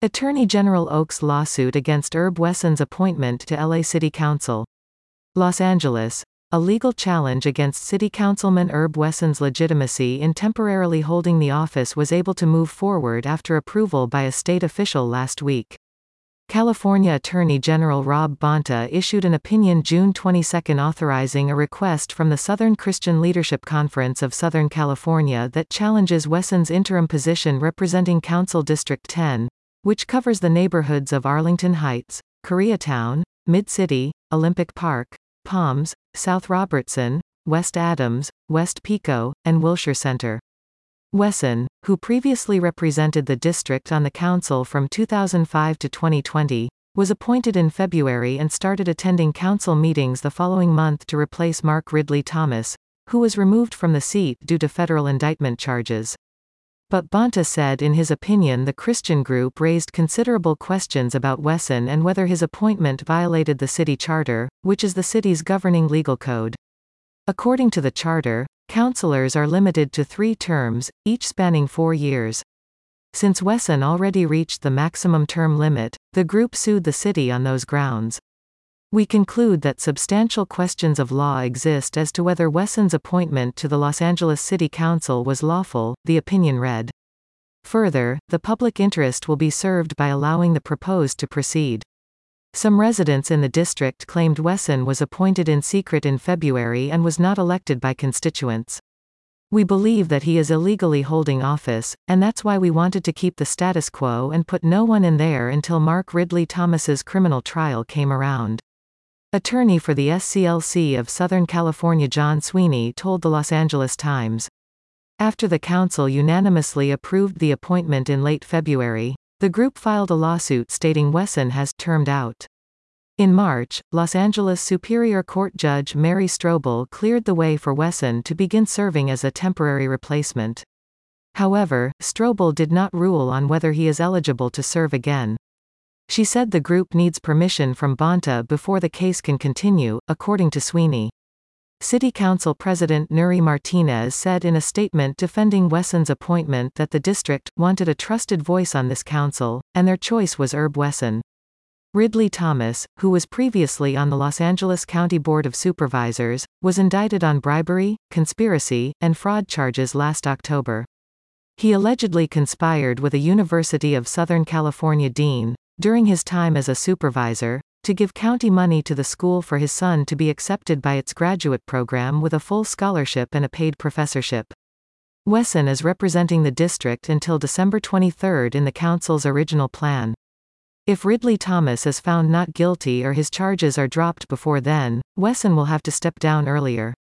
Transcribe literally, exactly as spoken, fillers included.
Attorney General Oaks' lawsuit against Herb Wesson's appointment to L A City Council. Los Angeles. A legal challenge against City Councilman Herb Wesson's legitimacy in temporarily holding the office was able to move forward after approval by a state official last week. California Attorney General Rob Bonta issued an opinion June twenty-second authorizing a request from the Southern Christian Leadership Conference of Southern California that challenges Wesson's interim position representing Council District ten, which covers the neighborhoods of Arlington Heights, Koreatown, Mid-City, Olympic Park, Palms, South Robertson, West Adams, West Pico, and Wilshire Center. Wesson, who previously represented the district on the council from two thousand five to twenty twenty, was appointed in February and started attending council meetings the following month to replace Mark Ridley Thomas, who was removed from the seat due to federal indictment charges. But Bonta said in his opinion the Christian group raised considerable questions about Wesson and whether his appointment violated the city charter, which is the city's governing legal code. According to the charter, councilors are limited to three terms, each spanning four years. Since Wesson already reached the maximum term limit, the group sued the city on those grounds. We conclude that substantial questions of law exist as to whether Wesson's appointment to the Los Angeles City Council was lawful, the opinion read. Further, the public interest will be served by allowing the proposed to proceed. Some residents in the district claimed Wesson was appointed in secret in February and was not elected by constituents. We believe that he is illegally holding office, and that's why we wanted to keep the status quo and put no one in there until Mark Ridley Thomas's criminal trial came around. Attorney for the S C L C of Southern California John Sweeney told the Los Angeles Times. After the council unanimously approved the appointment in late February, the group filed a lawsuit stating Wesson has termed out. In March, Los Angeles Superior Court Judge Mary Strobel cleared the way for Wesson to begin serving as a temporary replacement. However, Strobel did not rule on whether he is eligible to serve again. She said the group needs permission from Bonta before the case can continue, according to Sweeney. City Council President Nury Martinez said in a statement defending Wesson's appointment that the district wanted a trusted voice on this council, and their choice was Herb Wesson. Ridley Thomas, who was previously on the Los Angeles County Board of Supervisors, was indicted on bribery, conspiracy, and fraud charges last October. He allegedly conspired with a University of Southern California dean, during his time as a supervisor, to give county money to the school for his son to be accepted by its graduate program with a full scholarship and a paid professorship. Wesson is representing the district until December twenty-third in the council's original plan. If Ridley Thomas is found not guilty or his charges are dropped before then, Wesson will have to step down earlier.